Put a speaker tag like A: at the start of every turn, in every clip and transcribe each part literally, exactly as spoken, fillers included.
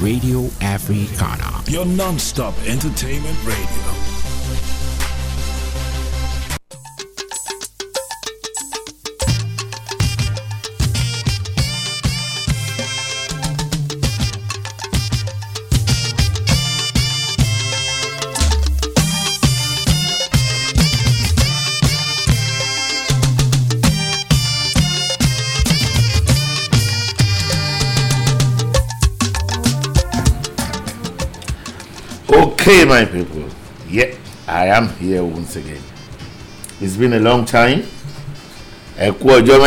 A: Radio Africana,
B: your non-stop entertainment radio.
C: Okay, my people, yeah, I am here once again. It's been a long time. It's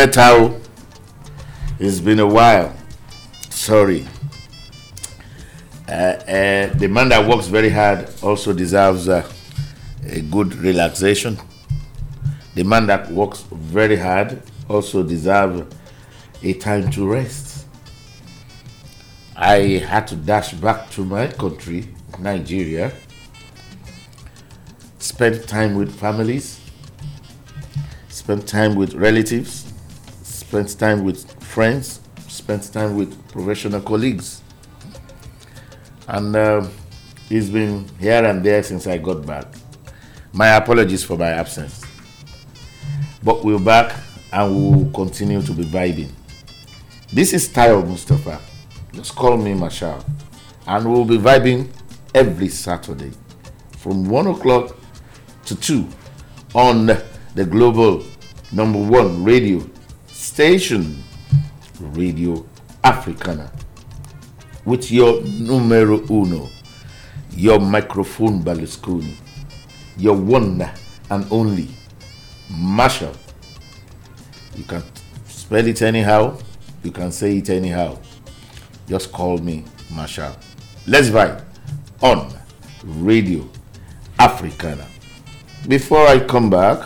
C: been a while. Sorry. Uh, uh, the man that works very hard also deserves uh, a good relaxation. The man that works very hard also deserves a time to rest. I had to dash back to my country, Nigeria, spend time with families, spend time with relatives, spend time with friends, spend time with professional colleagues. And uh, it's been here and there since I got back. My apologies for my absence. But we're back and we'll continue to be vibing. This is Tayo Mustafa. Just call me Marshall. And we'll be vibing every Saturday from one o'clock to two on the global number one radio station, Radio Africana, with your numero uno, your microphone Berlusconi, your one and only Marshall. You can spell it anyhow, you can say it anyhow. Just call me Marshall. Let's vibe on Radio Africana. Before I come back,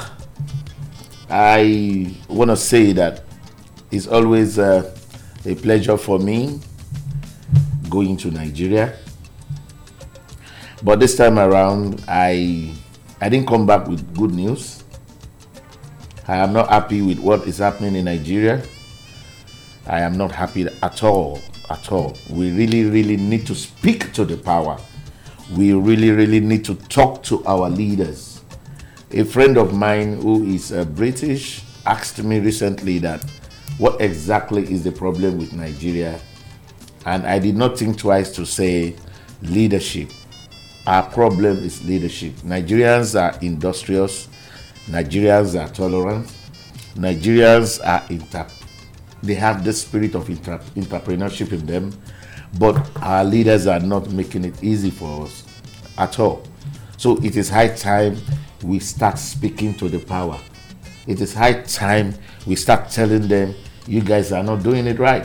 C: I want to say that it's always uh, a pleasure for me going to Nigeria. But this time around, I I didn't come back with good news. I am not happy with what is happening in Nigeria. I am not happy at all, at all. We really, really need to speak to the power. We really, really need to talk to our leaders. A friend of mine who is uh, British asked me recently that what exactly is the problem with Nigeria? And I did not think twice to say leadership. Our problem is leadership. Nigerians are industrious. Nigerians are tolerant. Nigerians are inter- they have the spirit of inter- entrepreneurship in them. But our leaders are not making it easy for us at all. So it is high time we start speaking to the power. It is high time we start telling them, you guys are not doing it right.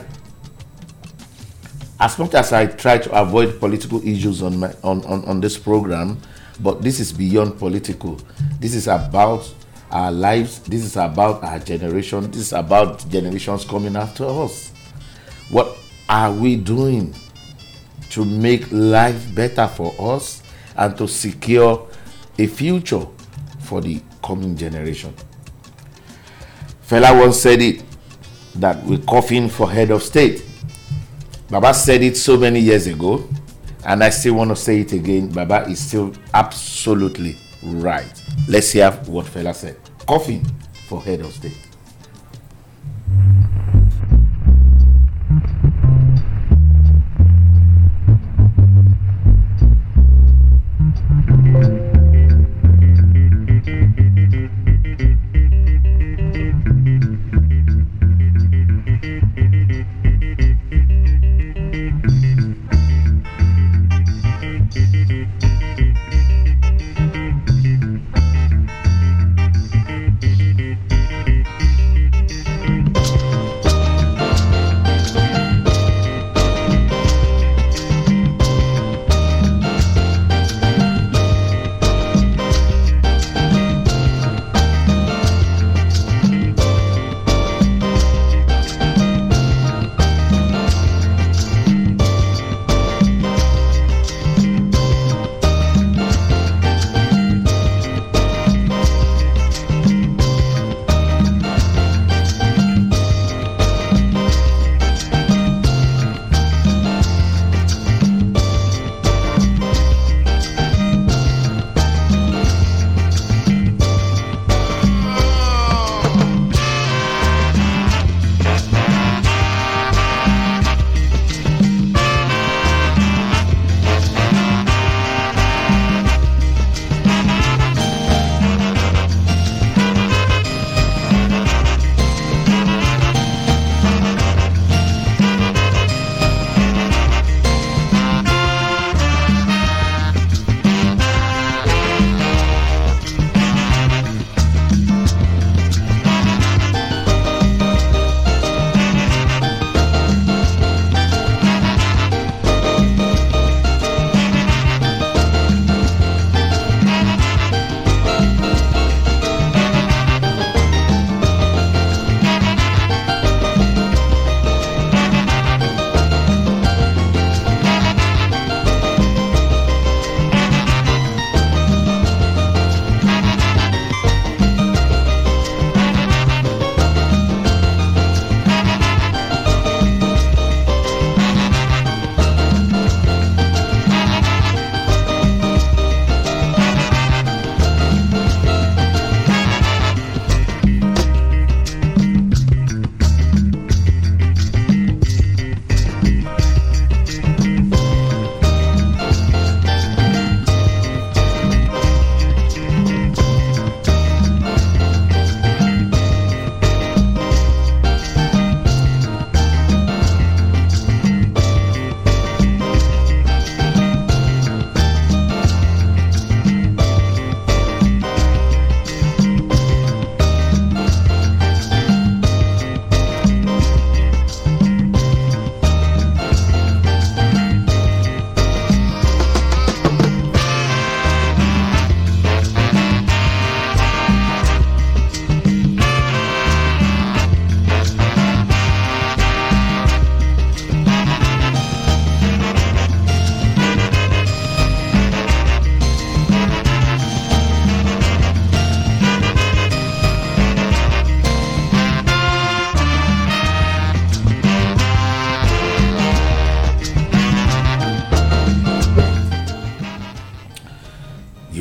C: As much as I try to avoid political issues on, my, on, on, on this program, but this is beyond political. This is about our lives. This is about our generation. This is about generations coming after us. What are we doing to make life better for us and to secure a future for the coming generation? Fela once said it, that we're coughing for head of state. Baba said it so many years ago, and I still want to say it again. Baba is still absolutely right. Let's hear what Fela said. Coughing for head of state.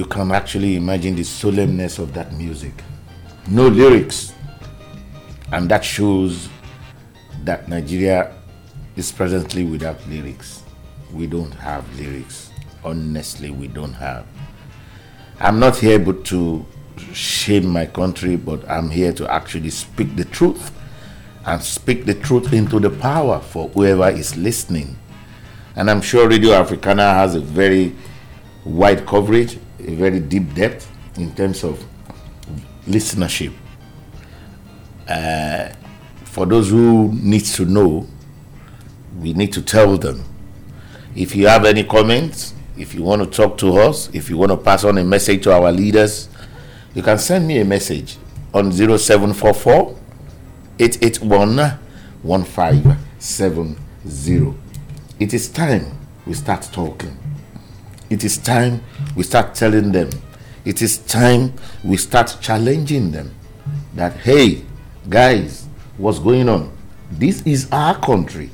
C: you can actually imagine the solemnness of that music. No lyrics. And that shows that Nigeria is presently without lyrics. We don't have lyrics. Honestly, we don't have. I'm not here but to shame my country, but I'm here to actually speak the truth and speak the truth into the power for whoever is listening. And I'm sure Radio Africana has a very wide coverage, a very deep depth in terms of listenership. Uh, for those who need to know, we need to tell them. If you have any comments, if you want to talk to us, if you want to pass on a message to our leaders, you can send me a message on zero seven four four, eight eight one, one five seven zero. It is time we start talking. It is time we start telling them. It is time we start challenging them that, hey, guys, what's going on? This is our country.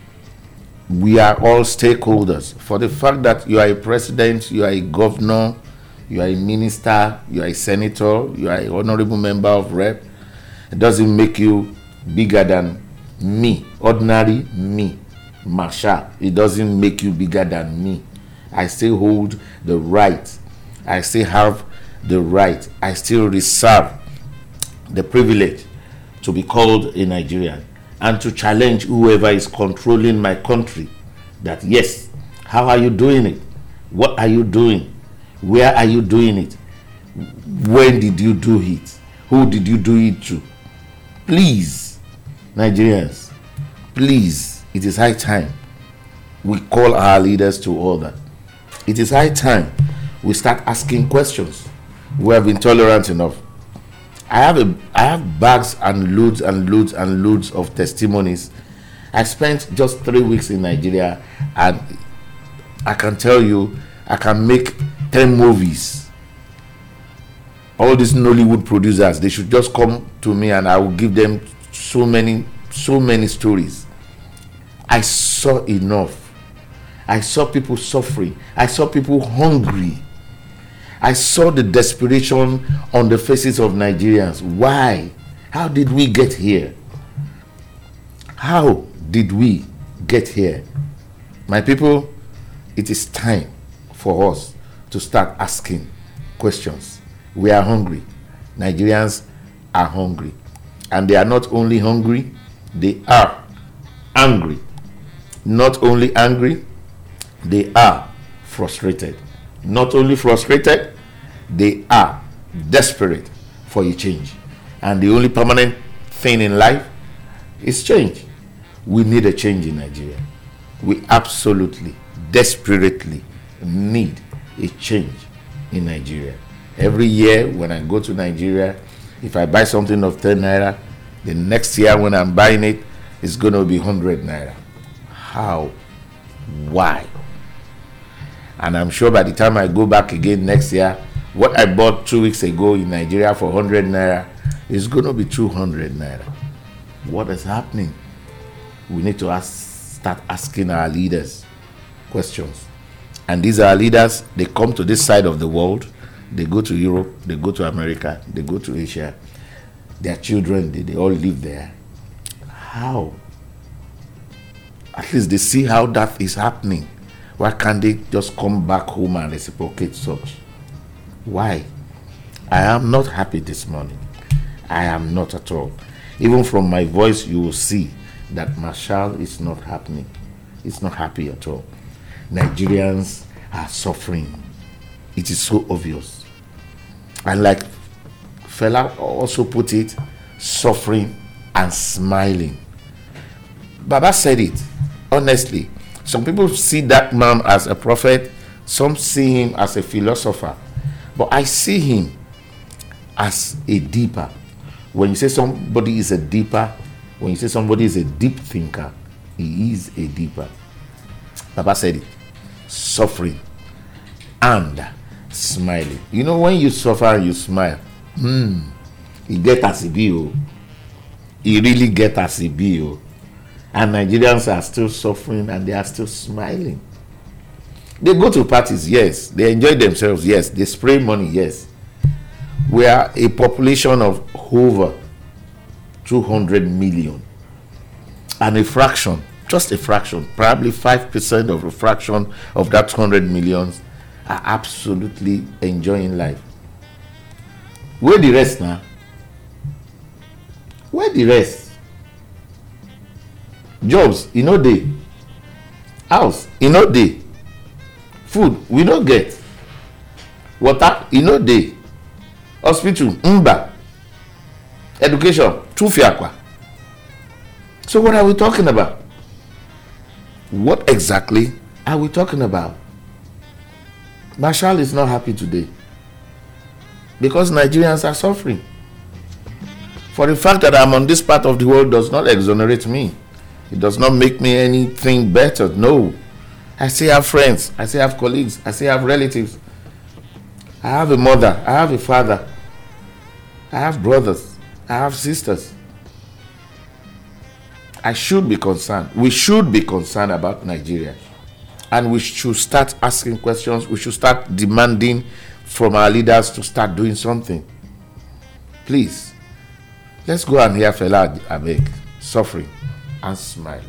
C: We are all stakeholders. For the fact that you are a president, you are a governor, you are a minister, you are a senator, you are an honorable member of rep, it doesn't make you bigger than me, ordinary me, Marshall. It doesn't make you bigger than me. I still hold the right. I still have the right. I still reserve the privilege to be called a Nigerian and to challenge whoever is controlling my country that, yes, how are you doing it? What are you doing? Where are you doing it? When did you do it? Who did you do it to? Please, Nigerians, please, it is high time we call our leaders to order. It is high time we start asking questions. We have been tolerant enough. I have a I have bags and loads and loads and loads of testimonies. I spent just three weeks in Nigeria, and I can tell you I can make ten movies. All these Nollywood producers, they should just come to me and I will give them so many, so many stories. I saw enough. I saw people suffering. I saw people hungry. I saw the desperation on the faces of Nigerians. Why? How did we get here? How did we get here? My people, it is time for us to start asking questions. We are hungry. Nigerians are hungry. And they are not only hungry, they are angry. Not only angry, they are frustrated. Not only frustrated, they are desperate for a change. And the only permanent thing in life is change. We need a change in Nigeria. We absolutely, desperately need a change in Nigeria. Every year when I go to Nigeria, if I buy something of ten naira, the next year when I'm buying it, it's going to be one hundred naira. How? Why? And I'm sure by the time I go back again next year, what I bought two weeks ago in Nigeria for one hundred naira is going to be two hundred naira. What is happening? We need to ask, start asking our leaders questions. And these are leaders, they come to this side of the world, they go to Europe, they go to America, they go to Asia. Their children, they, they all live there. How? At least they see how that is happening. Why can't they just come back home and reciprocate such? Why? I am not happy this morning. I am not at all. Even from my voice, you will see that Marshall is not happening. It's not happy at all. Nigerians are suffering. It is so obvious. And like Fela also put it, suffering and smiling. Baba said it, honestly. Some people see that man as a prophet. Some see him as a philosopher. But I see him as a deeper. When you say somebody is a deeper, when you say somebody is a deep thinker, he is a deeper. Baba said it. Suffering and smiling. You know, when you suffer and you smile, hmm, you get as a be. You really get as a be. And Nigerians are still suffering and they are still smiling. They go to parties, yes. They enjoy themselves, yes. They spray money, yes. We are a population of over two hundred million. And a fraction, just a fraction, probably five percent of a fraction of that two hundred millions are absolutely enjoying life. Where the rest now? Where the rest? Jobs, you know they. House, you know they. Food, we don't get. Water, you know they. Hospital, mba. Education, tufiakwa. So what are we talking about? What exactly are we talking about? Marshall is not happy today because Nigerians are suffering. For the fact that I'm on this part of the world does not exonerate me. It does not make me anything better. No. I still have friends. I still have colleagues. I still have relatives. I have a mother. I have a father. I have brothers. I have sisters. I should be concerned. We should be concerned about Nigeria. And we should start asking questions. We should start demanding from our leaders to start doing something. Please, let's go and hear Fela Abeg suffering and smiling.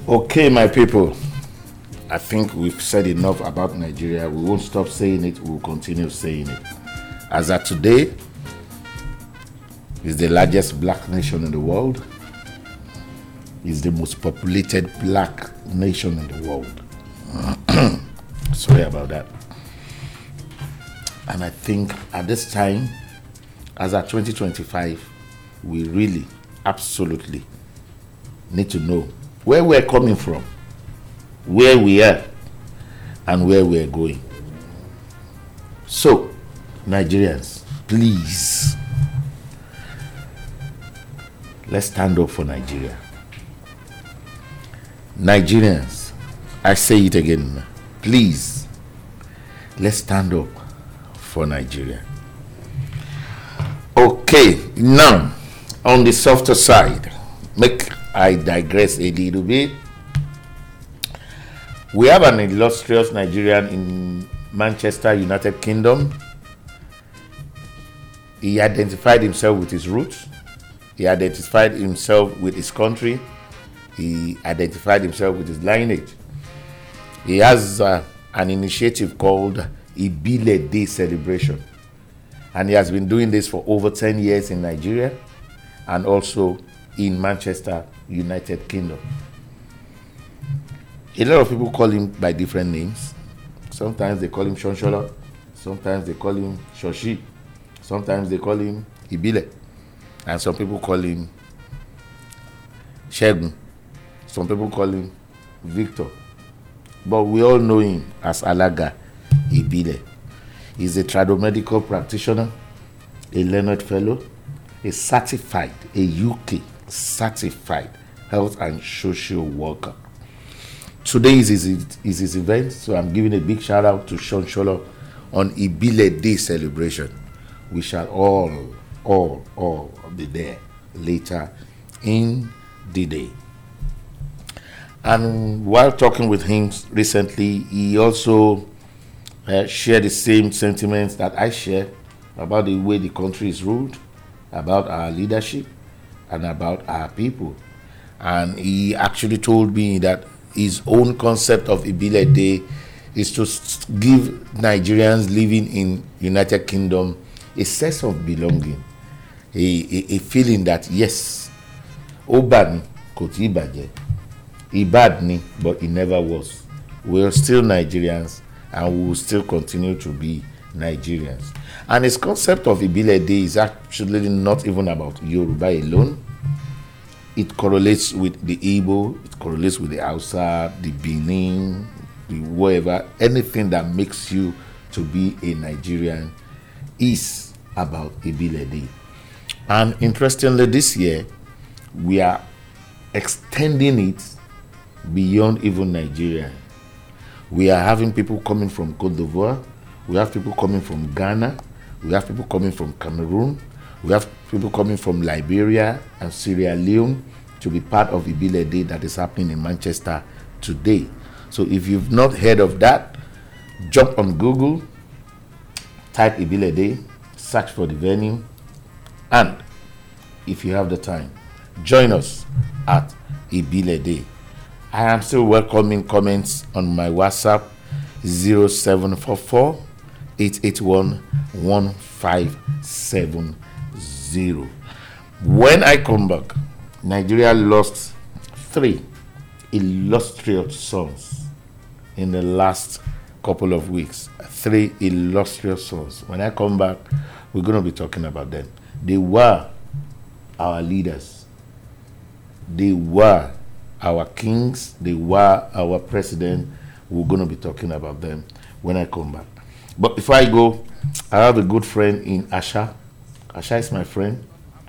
C: Okay, my people, I think we've said enough about Nigeria. We won't stop saying it. We'll continue saying it. As of today, it's the largest black nation in the world. It's the most populated black nation in the world. Sorry about that. And I think at this time, as at twenty twenty-five, we really, absolutely need to know where we're coming from, where we are, and where we're going. So, Nigerians, please, let's stand up for Nigeria. Nigerians, I say it again, please, let's stand up for Nigeria. Okay, now, on the softer side, make I digress a little bit. We have an illustrious Nigerian in Manchester, United Kingdom. He identified himself with his roots. He identified himself with his country. He identified himself with his lineage. He has uh, an initiative called Ibile Day Celebration. And he has been doing this for over ten years in Nigeria and also in Manchester, United Kingdom. A lot of people call him by different names. Sometimes they call him Shonshola. Sometimes they call him Shoshi. Sometimes they call him Ibile. And some people call him Shegun. Some people call him Victor. But we all know him as Alaga Ibile. He's a tradomedical practitioner, a Leonard Fellow, a certified, a U K certified health and social worker. Today is his, is his event, so I'm giving a big shout out to Sean Sholo on Ibile Day celebration. We shall all, all, all be there later in the day. And while talking with him recently, he also uh, shared the same sentiments that I share about the way the country is ruled, about our leadership, and about our people. And he actually told me that his own concept of Ibile Day is to give Nigerians living in United Kingdom a sense of belonging, a, a, a feeling that yes, Oban koti baje, Ibad ni, but it never was. We're still Nigerians and we will still continue to be Nigerians. And his concept of Ibile Day is actually not even about Yoruba alone. It correlates with the Igbo, it correlates with the Hausa, the Benin, the whatever. Anything that makes you to be a Nigerian is about Ibile Day. And interestingly, this year, we are extending it beyond even Nigeria. We are having people coming from Côte d'Ivoire. We have people coming from Ghana. We have people coming from Cameroon. We have people coming from Liberia and Sierra Leone to be part of Ibile Day that is happening in Manchester today. So if you've not heard of that, jump on Google, type Ibile Day, search for the venue, and if you have the time, join us at Ibile Day. I am still welcoming comments on my WhatsApp zero seven four four, eight eight one, one five seven zero. When I come back, Nigeria lost three illustrious sons in the last couple of weeks. Three illustrious sons. When I come back, we're going to be talking about them. They were our leaders. They were our kings. They were our president. We're going to be talking about them when I come back. But before I go, I have a good friend in Asha. Asha is my friend,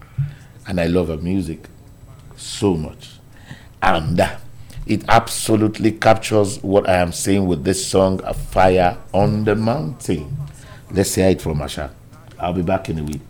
C: and I love her music so much. And uh, it absolutely captures what I am saying with this song, A Fire on the Mountain. Let's hear it from Asha. I'll be back in a week.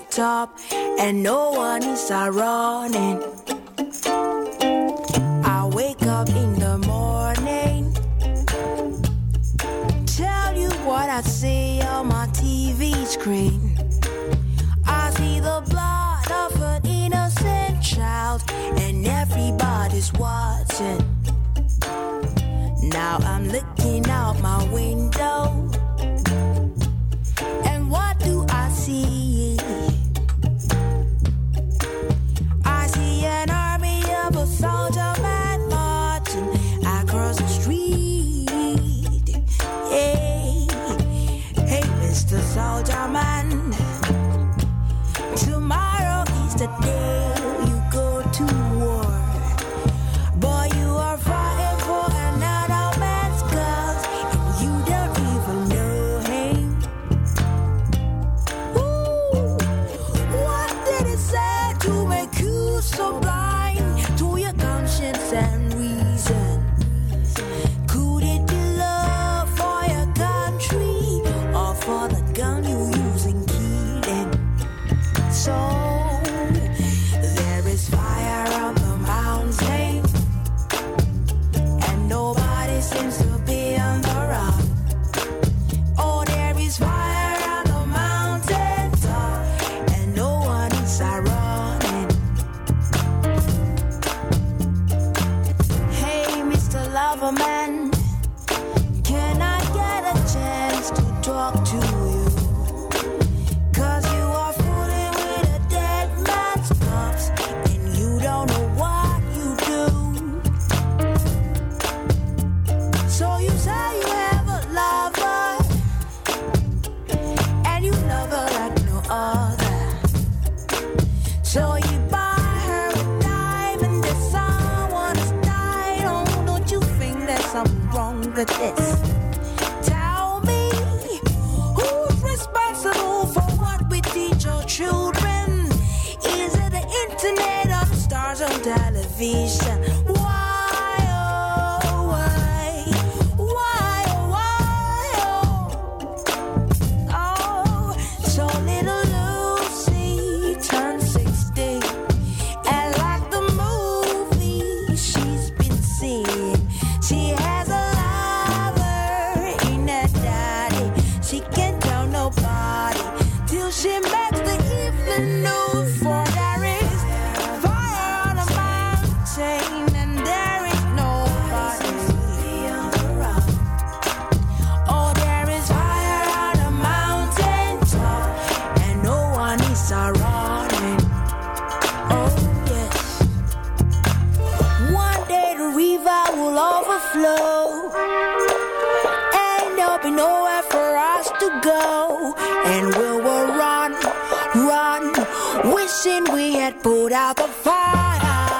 D: top, and no one is running. I wake up in the morning, tell you what I see on my T V screen. I see the blood of an innocent child, and everybody's watching. Now I'm looking out my window, and what do I see? I see an army of a soldier man marching across the street. Hey, hey, Mister Soldier Man, tomorrow is the day you go to war. Boy, you are fighting for another man's cause, and you don't even know him. Ooh, what did it say to make you so blind to your conscience and reason? Could it be love for your country, or for the gun you use in killing? So there is fire on the mountain, and nobody seems to be on the run. Oh, there is fire on the mountain top, and no one is running. Hey, Mister Loverman, can I get a chance to talk to you? Cause you are fooling with a dead man's corpse, and you don't know what you do. So you say you have a lover, and you love her like no other. So you buy her a diamond that someone has died. Oh, don't you think there's something wrong with this? Tell me, who's responsible for what we teach our children? Is it the internet or the stars on television? Why, oh, why? Why, oh, why, oh? Oh, so little Lucy turned sixty, and like the movie she's been seeing, she has a lover in her daddy. She can't tell nobody till she makes the evening news. For there is fire on the mountain, and there is nobody. Oh, there is fire on the mountain top, and no one is running. Oh, yes. One day the river will overflow, and there'll be nowhere for us to go, and we will run, run, wishing we had put out the fire.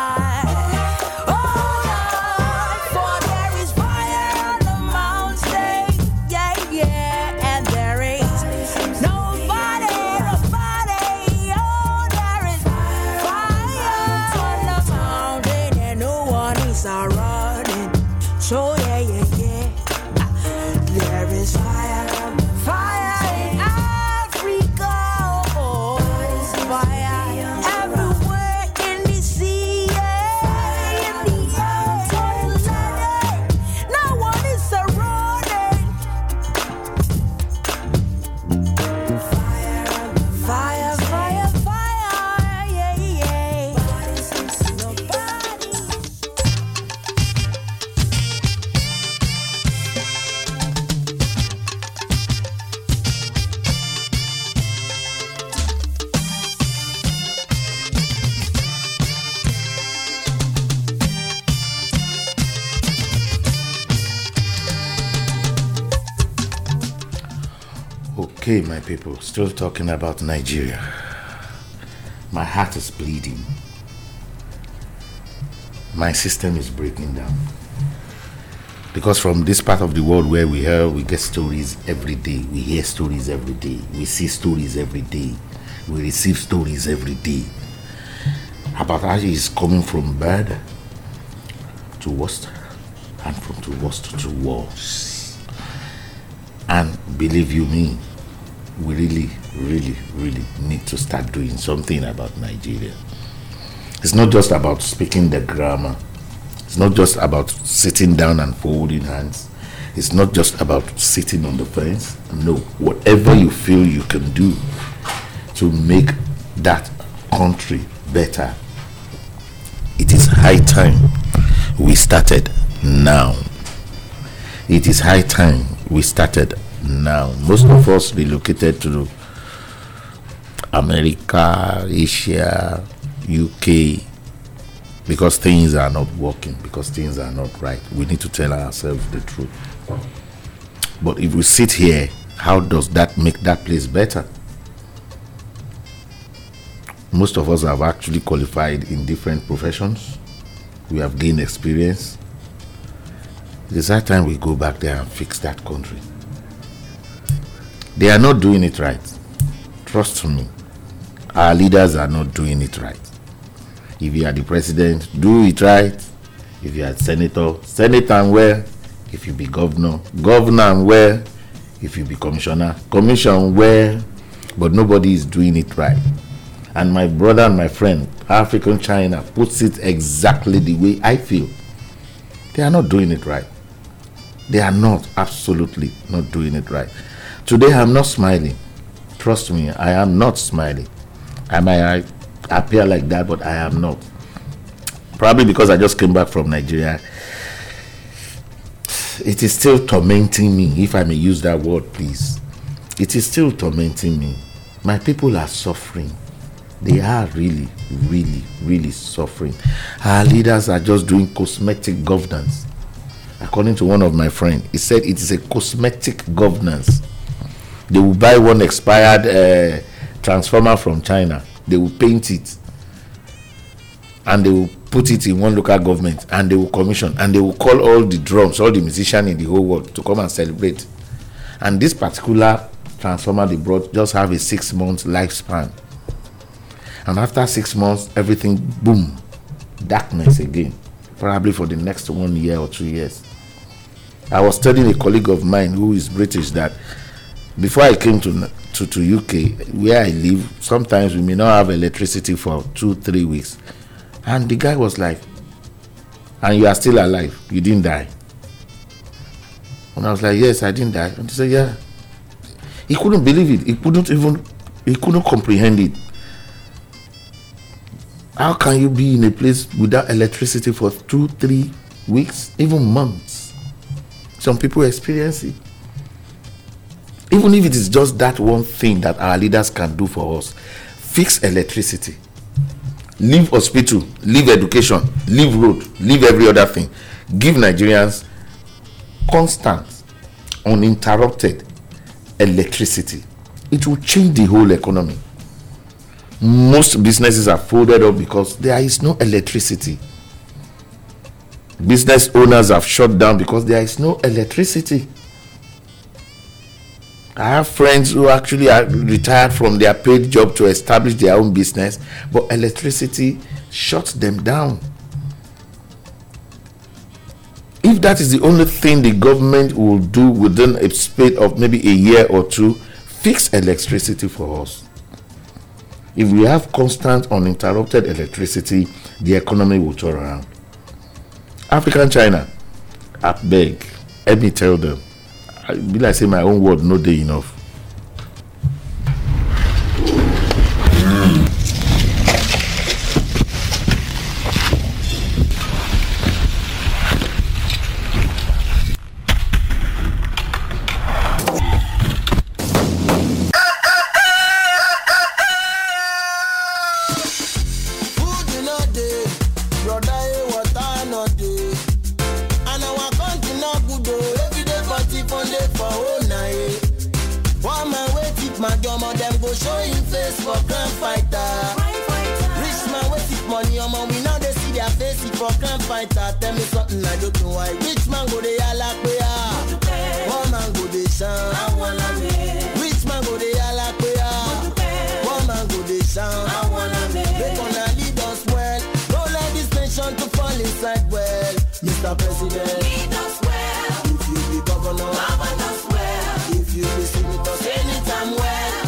D: Oh, Lord, for there is fire on the mountain, yeah, yeah, and there is nobody, nobody. Oh, there is fire on the mountain, and no one is running. So yeah, yeah, yeah, there is fire, fire in Africa, oh, fire everywhere in the sea, yeah, in the air, no one is running. Fire, fire, fire, yeah, yeah. Nobody.
C: Okay, my people, still talking about Nigeria. My heart is bleeding. My system is breaking down. Because from this part of the world where we hear, we get stories every day. We hear stories every day. We see stories every day. We receive stories every day about how it's coming from bad to worst, and from to worst to worse. And believe you me, we really, really, really need to start doing something about Nigeria. It's not just about speaking the grammar. It's not just about sitting down and folding hands. It's not just about sitting on the fence. No, whatever you feel you can do to make that country better, it is high time we started now. It is high time we started now. Most of us relocated to America, Asia, U K, because things are not working, because things are not right. We need to tell ourselves the truth. But if we sit here, how does that make that place better? Most of us have actually qualified in different professions. We have gained experience. It is high time we go back there and fix that country. They are not doing it right. Trust me. Our leaders are not doing it right. If you are the president, do it right. If you are senator, senate and well. If you be governor, governor and well. If you be commissioner, commission well. But nobody is doing it right. And my brother and my friend, African China, puts it exactly the way I feel. They are not doing it right. They are not, absolutely not doing it right. Today I'm not smiling. Trust me, I am not smiling. I might appear like that, but I am not. Probably because I just came back from Nigeria. It is still tormenting me, if I may use that word, please. It is still tormenting me. My people are suffering. They are really, really, really suffering. Our leaders are just doing cosmetic governance. According to one of my friends, he said it is a cosmetic governance. They will buy one expired uh, transformer from China. They will paint it. And they will put it in one local government. And they will commission. And they will call all the drums, all the musicians in the whole world to come and celebrate. And this particular transformer they brought just have a six month lifespan. And after six months, everything, boom, darkness again. Probably for the next one year or two years. I was telling a colleague of mine who is British that before I came to, to, to U K, where I live, sometimes we may not have electricity for two, three weeks. And the guy was like, and you are still alive, you didn't die. And I was like, yes, I didn't die. And he said, yeah. He couldn't believe it. He couldn't even, he couldn't comprehend it. How can you be in a place without electricity for two, three weeks, even months? Some people experience it. Even if it is just that one thing that our leaders can do for us, fix electricity, leave hospital, leave education, leave road, leave every other thing. Give Nigerians constant, uninterrupted electricity. It will change the whole economy. Most businesses are folded up because there is no electricity. Business owners have shut down because there is no electricity. I have friends who actually are retired from their paid job to establish their own business, but electricity shuts them down. If that is the only thing the government will do within a space of maybe a year or two, fix electricity for us. If we have constant, uninterrupted electricity, the economy will turn around. African China, I beg, let me tell them, I be like say my own word, no day enough.
E: Mister President, lead us well. If you be governor, govern us well. If you be senator, senate am well.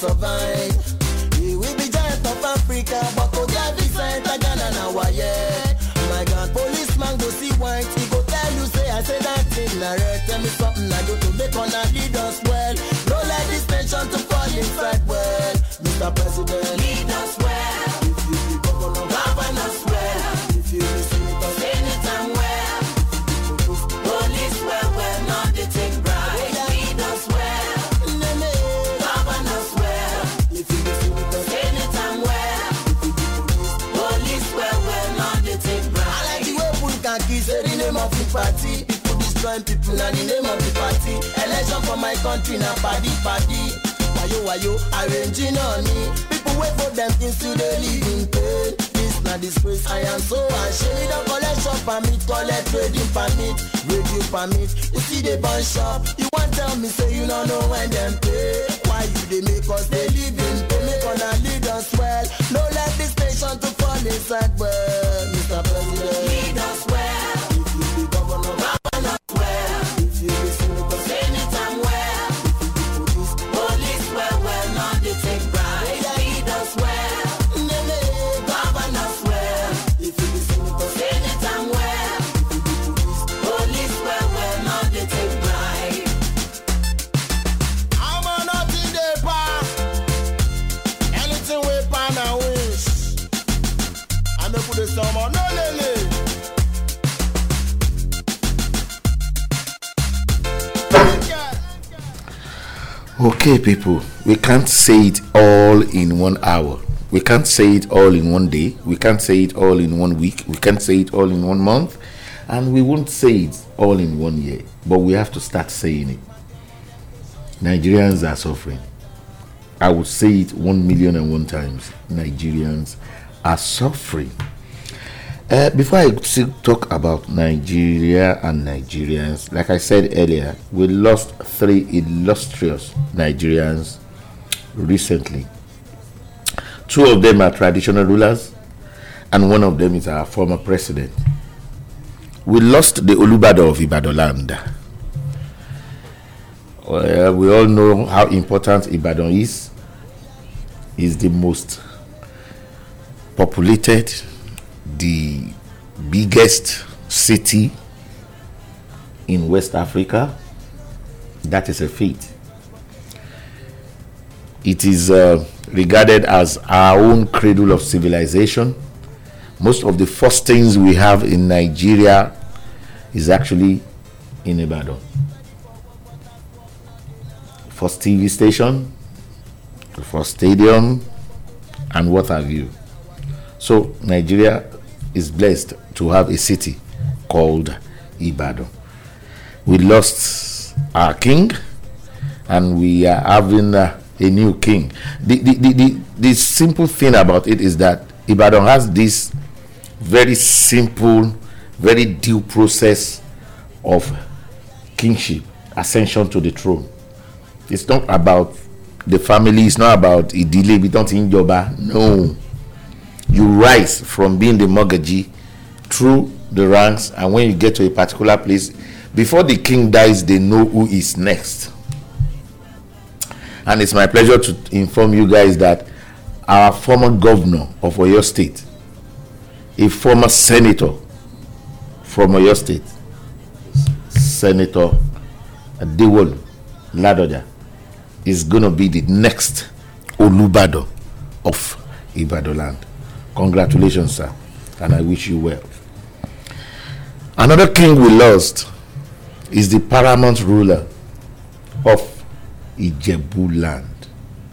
E: survive. We will be giant of Africa, but to get Vicente, Ghana, now why yeah. My God, policeman go see white, he go tell you, say, I say that thing, narrate, tell me something I do to make on and lead us well. Don't let this nation to fall inside well. Mister President, lead us well. If you be governor, govern us well. If you be senator, senator well. Police well, well, not the thing bright. Lead us well. Govern us well. If you be senator, senator well. Police well, well, not the thing bright. I like the way Pulkaki say the name of the party. People destroying people and the name of the party. Election for my country now, party, party. Wayo, wayo, arranging on me. People wait for them things to they live in pain. This not disgrace, I am so ashamed. Don't collect shop permit, collect trading permit, radio permit. You see the bun shop, you want tell me say you don't know when them pay. Why you they make us they live in pain? Make on and lead us well. Don't let this nation to fall inside well. Mister President, lead us well. If you be governor, govern us well. If you be senator, senator well. Police well, well, not the thing bright. Lead us well. Govern us well. If you be senator, senator well. Police well, well, not the thing bright. I'm a nothing they pass. Anything we pan and wish. I may put the sum on no lele.
C: Okay, people, we can't say it all in one hour. We can't say it all in one day. We can't say it all in one week. We can't say it all in one month. And we won't say it all in one year. But we have to start saying it. Nigerians are suffering. I would say it one million and one times. Nigerians are suffering. Uh, before I still talk about Nigeria and Nigerians, like I said earlier, we lost three illustrious Nigerians recently. Two of them are traditional rulers, and one of them is our former president. We lost the Olubado of Ibadan land. Uh, we all know how important Ibadan is. It's the most populated, the biggest city in West Africa. That is a feat. It is uh, regarded as our own cradle of civilization. Most of the first things we have in Nigeria is actually in Ibadan. First T V station, the first stadium, and what have you. So Nigeria is blessed to have a city called Ibadan. We lost our king, and we are having uh, a new king. The, the, the, the, the simple thing about it is that Ibadan has this very simple, very due process of kingship, ascension to the throne. It's not about the family, it's not about Idile, we don't in Yoba. No. You rise from being the mortgagee through the ranks, and when you get to a particular place, before the king dies, they know who is next. And it's my pleasure to inform you guys that our former governor of Oyo State, a former senator from Oyo State, Senator Adewolu Ladoja, is going to be the next Olubado of Ibadan land. Congratulations, sir, and I wish you well. Another king we lost is the paramount ruler of Ijebu land,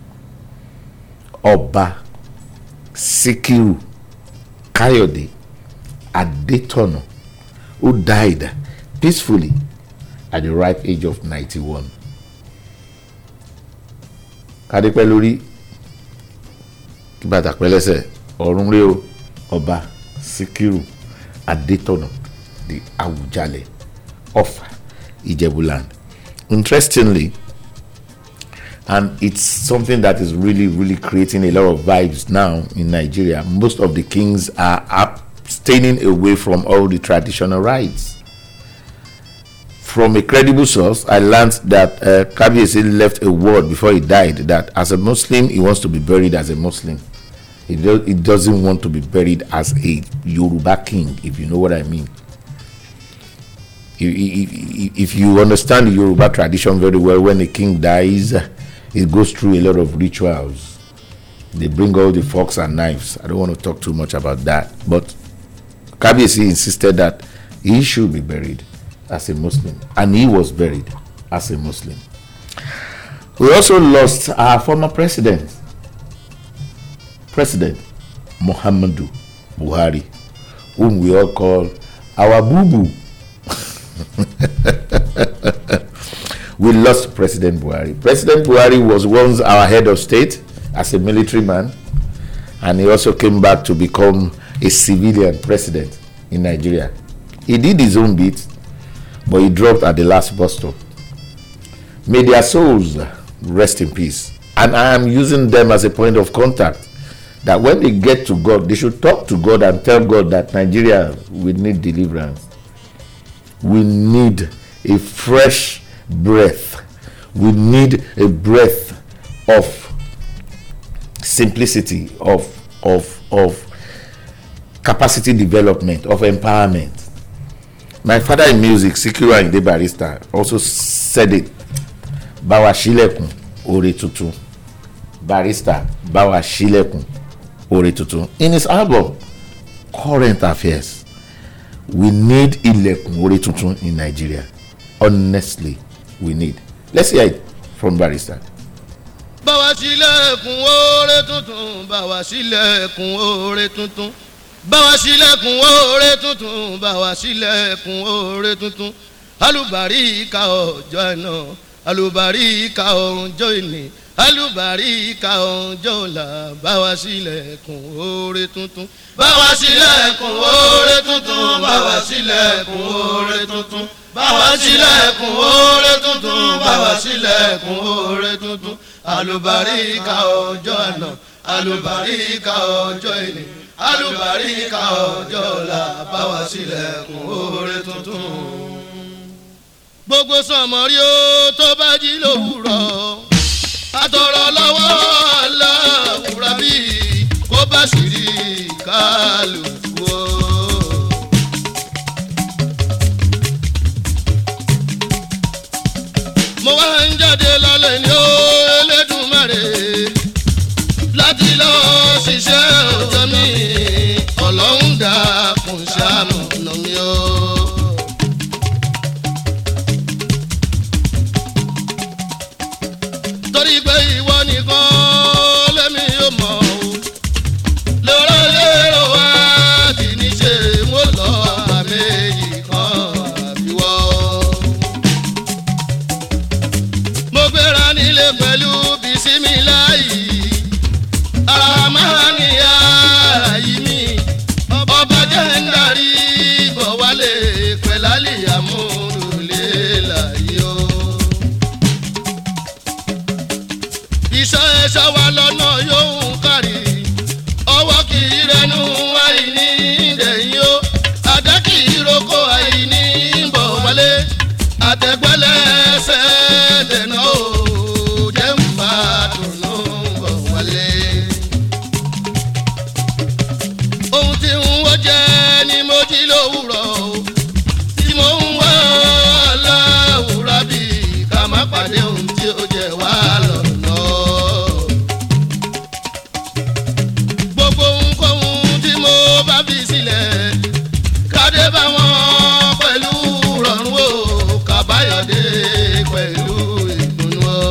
C: Oba Sikiru Kayode Adetono, who died peacefully at the ripe age of ninety-one. Kadepẹ́ lórí kí bàtà pẹ́ lẹ́sẹ̀, ọ̀run rè o, Ọba Sikiru Adetono, the Awujale of Ijebu land. Interestingly, and it's something that is really, really creating a lot of vibes now in Nigeria, most of the kings are abstaining away from all the traditional rites. from a credible source, I learned that uh, Kabiyesi left a word before he died that as a Muslim, he wants to be buried as a Muslim. He, do, he doesn't want to be buried as a Yoruba king, if you know what I mean. If, if you understand the Yoruba tradition very well, when a king dies, it goes through a lot of rituals. They bring all the forks and knives. I don't want to talk too much about that. But Kabiyesi insisted that he should be buried as a Muslim. And he was buried as a Muslim. We also lost our former president, President Muhammadu Buhari, whom we all call our boo-boo. We lost President Buhari. President Buhari was once our head of state as a military man, and he also came back to become a civilian president in Nigeria. He did his own bit, but he dropped at the last bus stop. May their souls rest in peace. And I am using them as a point of contact, that when they get to God, they should talk to God and tell God that Nigeria will need deliverance. We need a fresh breath. We need a breath of simplicity, of of of capacity development, of empowerment. My father in music, Sikiru Ayinde Barrister, also said it. Bawa Shilekun Ore Tuntun. Barrister Bawa Shilekun Ore Tuntun. In his album Current Affairs, we need Ilekun Ore Tuntun in Nigeria. Honestly, we need. Let's hear it from Barrister.
F: Bawa Shilekun Ore Tuntun, Bawa Shilekun Ore Tuntun. Bawa Shilekun Ore Tuntun, Bawa Shilekun Ore Tuntun. Alubarika ọjọ́ náà, alubarika ọjọ́ ìní, alubarika ọjọ́ ọ̀la. Bawa Shilekun Ore Tuntun, Bawa Shilekun Ore Tuntun, Bawa Shilekun Ore Tuntun. Bawa Shilekun Ore Tuntun, Bawa Shilekun Ore Tuntun. Alubarika ọjọ́ àná, alubarika ọjọ́ ìní, alubarika ọjọ́ ọ̀la. Bawa Shilekun Ore Tuntun. Gbogbo sọmọrí ó tó bá jí lówùrọ̀, àtọ̀rọ̀ lọ́wọ́ aláwùrà bí kó bá sì rí kálukú o. Mo wá ń jáde lálẹ́ ní ó Elédùmarè láti lọ ṣiṣẹ́ ọjọ́ mi, Ọlọ́run dákun ṣamọ̀nà mi o. Torí pé ìwọ nìkan lẹ́mi yóò mọ̀ o, lọ́rọ̀ lérò wá kì í ní ṣe mo lọ àméjì kan àbíwọ́. Mo gbéra nílé pẹ̀lú bísímíláì, àmàníyá yìí mi, ọba jẹ́ ń darí bọ̀ wálé pẹ̀lálì àmúrùlé láyé o. Iṣẹ́ ẹ̀ṣọ́ wa lọ́nà yóò ń kárí, ọwọ́ kì í rẹnu àìní ìdẹ̀yìn o, àdá kì í roko àìní bọ̀ wálé, àtẹ̀gbẹ́lẹ̀ ẹsẹ̀ dẹ̀nà o, jẹ́ ń bá dùnú bọ̀ wálé. Ohun tí ń wọ́ jẹ́ ni mo jí lówùrọ̀ o, tí mo ń wá aláwùrà bí ká má pàdé ohun tí ó jẹ́ wá lọ́nà. Gbogbo ohunkóhun tí mo bá fi sílẹ̀, kádé bá wọn pẹ̀lú rọrùn o, kàbáyọ̀dé pẹ̀lú ìdùnnú o.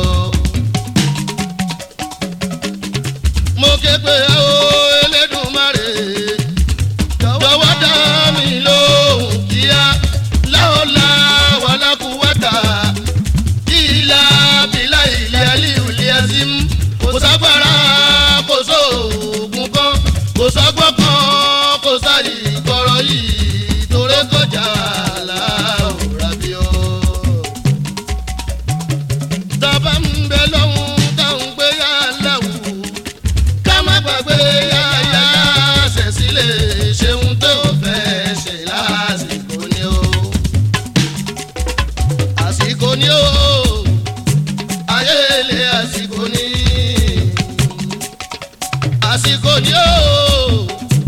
F: Mo ké pé ó Elédùmarè, jọ̀wọ́ dá mi lóhùn kíá, láòlá wàlá kúwátà ìlà bílà ilẹ̀ aliulẹ̀ azim. Kò ságbára, kò sóògùn kan, kò sọ́gbọ́n kan, kò sáyì kọ̀rọ̀ yìí torí kọjá láòrà bí o. Tàbá ń bẹ lọ́hùn táwọn gbé yá láwù, ká má gbàgbé yá yá ṣẹ̀ sílẹ̀, ṣeun tó fẹ́ ṣe lásìkò ni o. àsìkò ni ó.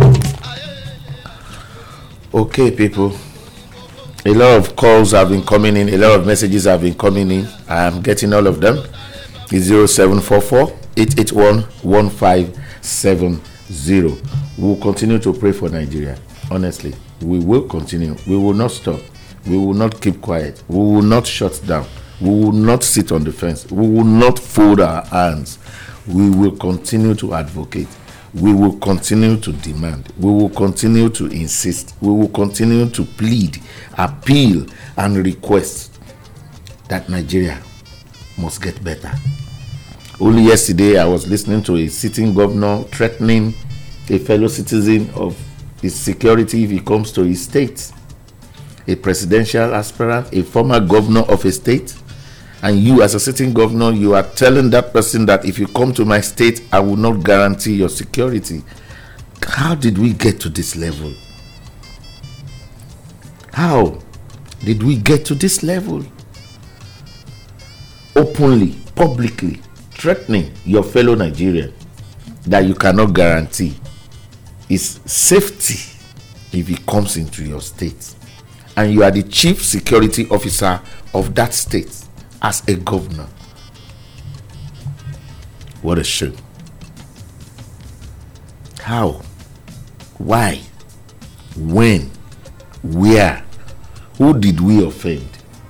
C: Okay, people. A lot of calls have been coming in. A lot of messages have been coming in. I am getting all of them. It's zero seven four four eight eight one one five seven zero. We will continue to pray for Nigeria. Honestly, we will continue. We will not stop. We will not keep quiet. We will not shut down. We will not sit on the fence. We will not fold our hands. We will continue to advocate. We will continue to demand. We will continue to insist. We will continue to plead, appeal, and request that Nigeria must get better. Only yesterday, I was listening to a sitting governor threatening a fellow citizen of his security if he comes to his state. A presidential aspirant, a former governor of a state, and you as a sitting governor, you are telling that person that if you come to my state, I will not guarantee your security. How did we get to this level? How did we get to this level? Openly, publicly, threatening your fellow Nigerian that you cannot guarantee his safety if he comes into your state. And you are the chief security officer of that state. As a governor. What a shame. How? Why? When? Where? Who did we offend?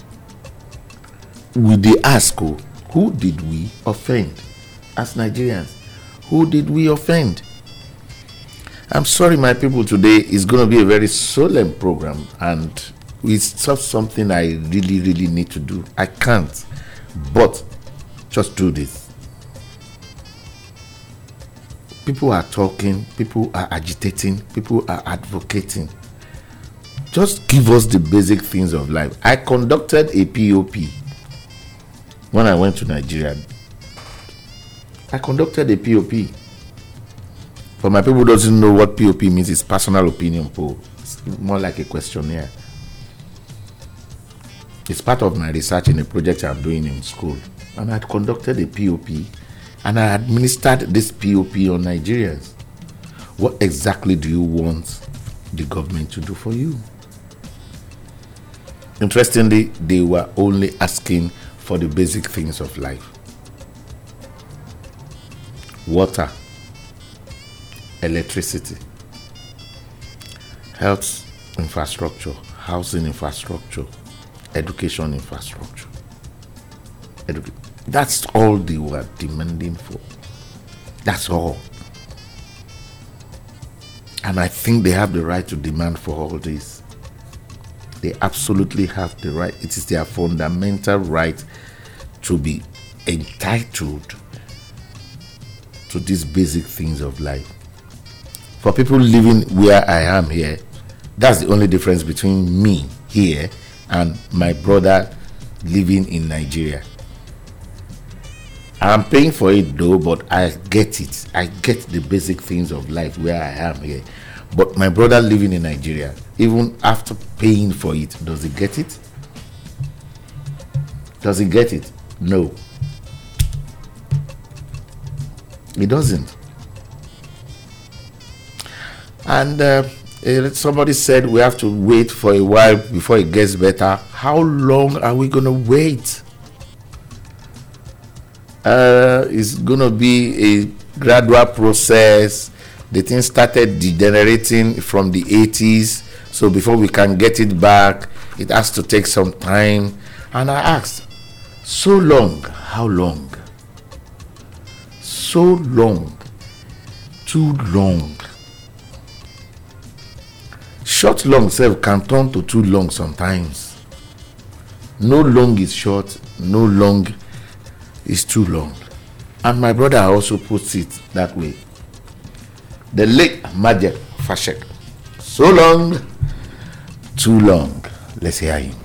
C: Will they ask, oh, who did we offend? As Nigerians, who did we offend? I'm sorry, my people, today is going to be a very solemn program, and it's just something I really, really need to do. I can't, but just do this. People are talking, people are agitating, people are advocating. Just give us the basic things of life. I conducted a P O P when I went to Nigeria. I conducted a P O P. For my people who doesn't know what P O P means, it's personal opinion poll. It's more like a questionnaire. It's part of my research in a project I'm doing in school. And I had conducted a P O P and I administered this P O P on Nigerians. What exactly do you want the government to do for you? Interestingly, they were only asking for the basic things of life. Water, electricity, health infrastructure, housing infrastructure, education infrastructure. Edu- That's all they were demanding for. That's all. And I think they have the right to demand for all this. They absolutely have the right. It is their fundamental right to be entitled to these basic things of life. For people living where I am here, that's the only difference between me here and my brother living in Nigeria. I'm paying for it though, but I get it. I get the basic things of life where I am here. But my brother living in Nigeria, even after paying for it, does he get it? Does he get it? No. He doesn't. And uh, somebody said we have to wait for a while before it gets better. How long are we going to wait? Uh, it's going to be a gradual process. The thing started degenerating from the eighties. So before we can get it back, it has to take some time. And I asked, so long? How long? So long. Too long. Short long self can turn to too long sometimes. No long is short, no long is too long. And my brother also puts it that way. The late Majek Fashek. So long, too long. Let's hear him.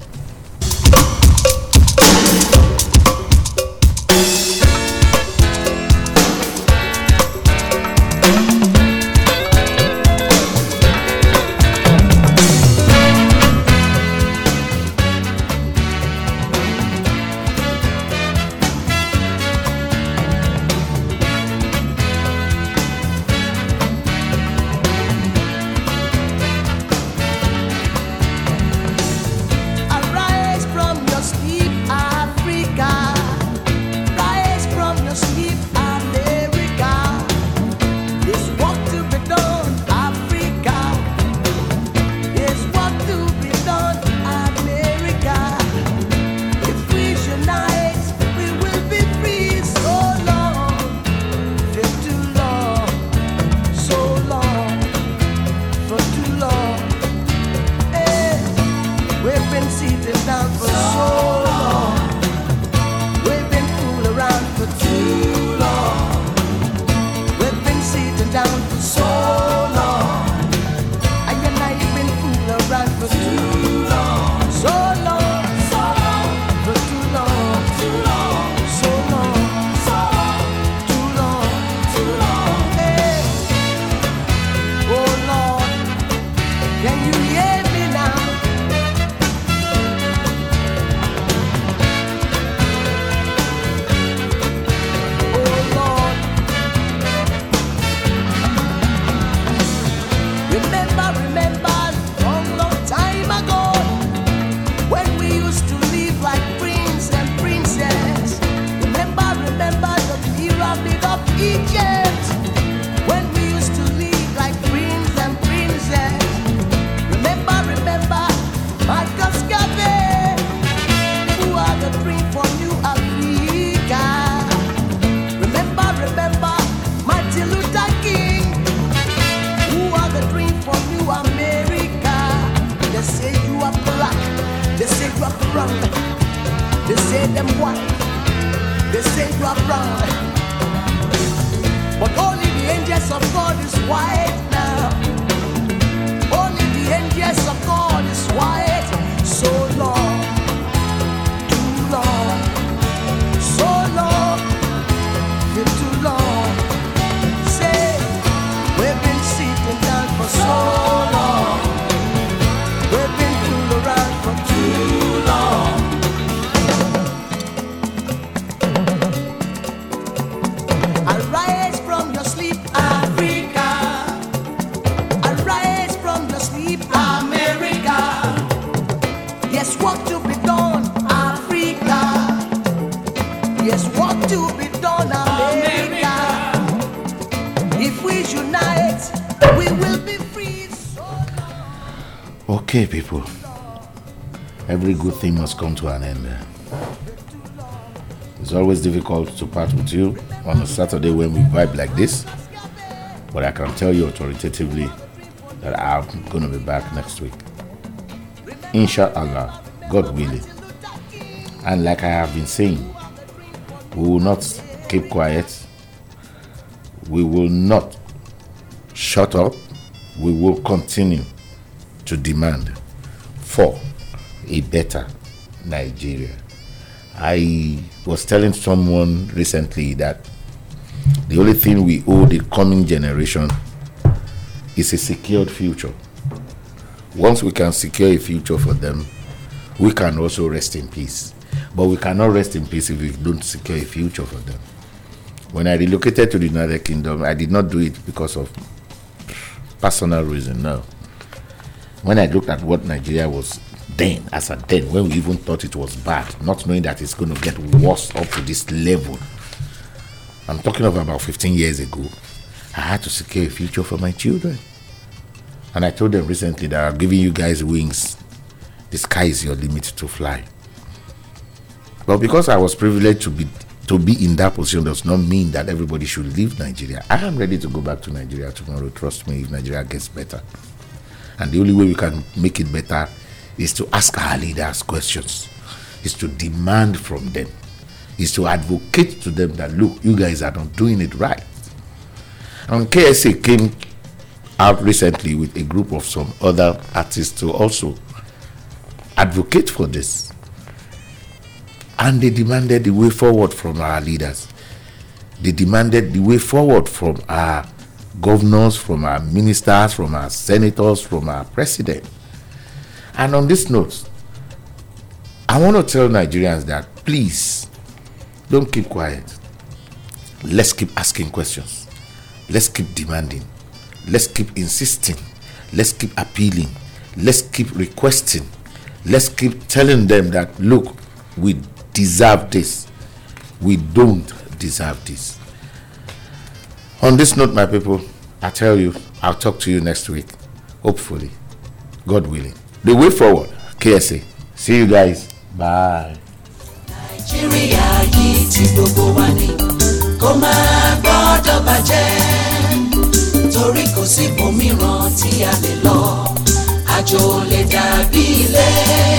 E: say them white, they say you are brown, but only the angels of God is white now. Only the angels of God is white. So long, too long, so long, been too long. Say we've been sitting down for so long. We've been fooling around for too long. Arise from your sleep, Africa. Arise from your sleep, America. Yes, work to be done, Africa. Yes, work to be done, America. If we unite, we will be free. So
C: Okay, people. Every good thing must come to an end. It's always difficult to part with you on a Saturday when we vibe like this. But I can tell you authoritatively that I'm going to be back next week. Inshallah, God willing. And like I have been saying, we will not keep quiet. We will not shut up. We will continue to demand for a better Nigeria. I was telling someone recently that the only thing we owe the coming generation is a secured future. Once we can secure a future for them, we can also rest in peace. But we cannot rest in peace if we don't secure a future for them. When I relocated to the United Kingdom, I did not do it because of personal reason, no. When I looked at what Nigeria was then, as a then, when we even thought it was bad, not knowing that it's going to get worse up to this level. I'm talking of about fifteen years ago. I had to secure a future for my children. And I told them recently that I'm giving you guys wings. The sky is your limit to fly. But because I was privileged to be to be in that position does not mean that everybody should leave Nigeria. I am ready to go back to Nigeria tomorrow. Trust me, if Nigeria gets better. And the only way we can make it better is to ask our leaders questions, is to demand from them, is to advocate to them that, look, you guys are not doing it right. And K S A came out recently with a group of some other artists to also advocate for this. And they demanded the way forward from our leaders. They demanded the way forward from our governors, from our ministers, from our senators, from our president. And on this note, I want to tell Nigerians that please don't keep quiet. Let's keep asking questions. Let's keep demanding. Let's keep insisting. Let's keep appealing. Let's keep requesting. Let's keep telling them that, look, we deserve this. We don't deserve this. On this note, my people, I tell you, I'll talk to you next week. Hopefully. God willing. The way forward, K S A. See you guys. Bye.
G: Nàìjíríà yìí tí gbogbo wa ní kó má gbọ́dọ̀ bàjẹ́ torí kò sí ibòmíràn tí a lè lọ àjò lè dàbí ilé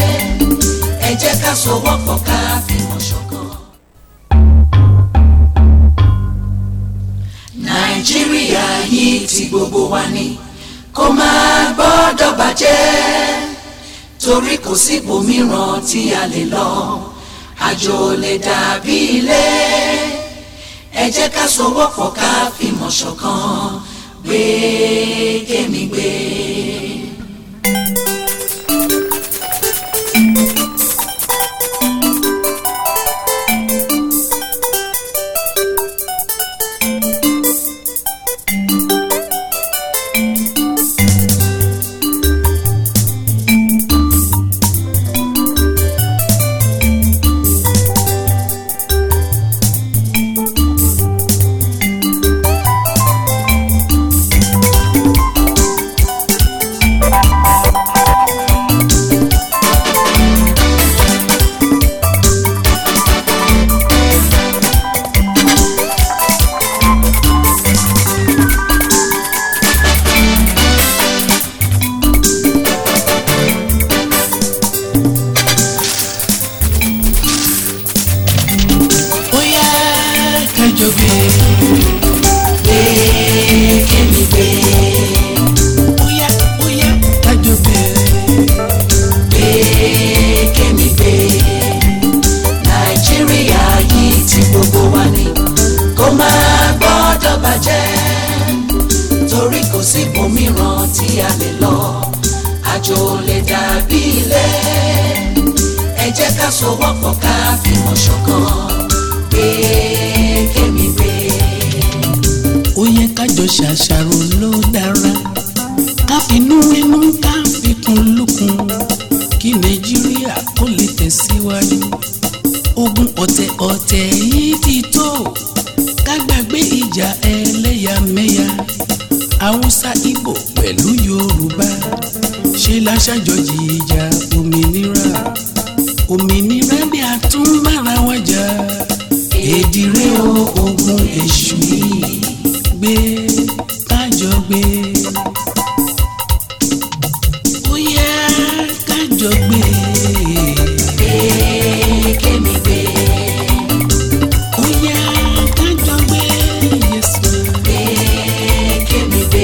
G: ẹ jẹ́ ká sowọ́pọ̀ ká fìmọ̀ ṣọ̀kan. Nàìjíríà yìí tí gbogbo wa ní kó má gbọ́dọ̀ bàjẹ́ torí kò sí ibòmíràn tí a lè lọ àjò lè dàbí ilé ẹ jẹ́ ká sowọ́pọ̀ ká fìmọ̀ ṣọ̀kan gbé kémi gbé. sí ibòmíràn tí a lè lọ àjò lè dàbí ilé ẹ jẹ́ ká sowọ́pọ̀ ká fìmọ̀ ṣọ̀kan gbé kémi gbé.
A: ó yẹ kájọ ṣàṣàrò ló dára ká finú inú ká fikùn lukùn kí nàìjíríà kó lè tẹ̀síwájú ogun ọ̀tẹ̀ ọ̀tẹ̀ yìí ti tó ká gbàgbé ìjà ẹlẹ́yàmẹ̀yà haúsá ìgbò pẹ̀lú yorùbá ṣe láṣàjọjì ìjà òmìnira òmìnira ni a tún bára wa jà èdìrẹ ogun èṣù yìí gbé kájọ gbé ó yẹ kájọ gbé
G: kémi gbé
A: ó yẹ kájọ gbé yẹsùn.
G: kémi gbé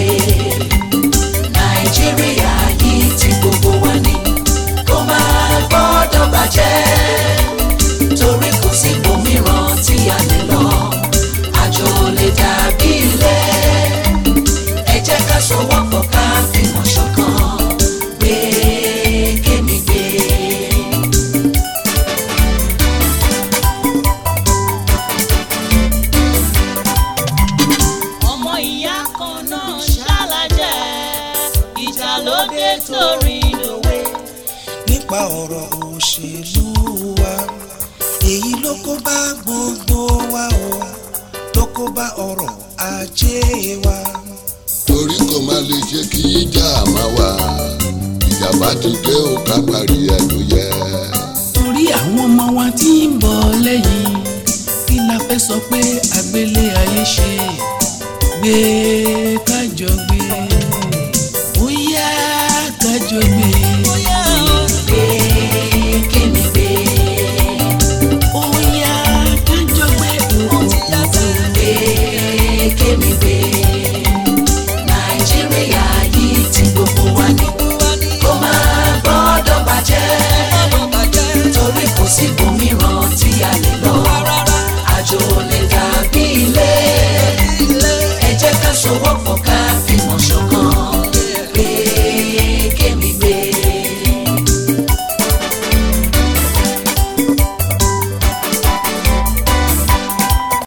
G: nàìjíríà yìí tí gbogbo wa ní kó máa gbọ́dọ̀ bàjẹ́ torí kò sí ibòmíràn tí a lè lọ àjò lè dàbí ilé ẹ jẹ́ ká sowọ́pọ̀ ká fìmọ̀ ṣọ̀kan gbé kémi gbé.
H: ọmọ ìyá kan náà ṣàlàjẹ́ ìjà ló dé torí lòwe.
I: nípa ọ̀rọ̀ òṣèlú wa èyí ló kó bá gbogbo wa o ló kó bá ọrọ̀ ajé wa.
J: torí kò má lè jẹ́ kí ìjà máa wà ìjàmbá ti dé ó ká parí ẹ̀ ló yẹ.
A: torí àwọn ọmọ wa tí ń bọ̀ lẹ́yìn kí la fẹ́ sọ pé àgbélé ayé ṣe gbé kájọ gbé.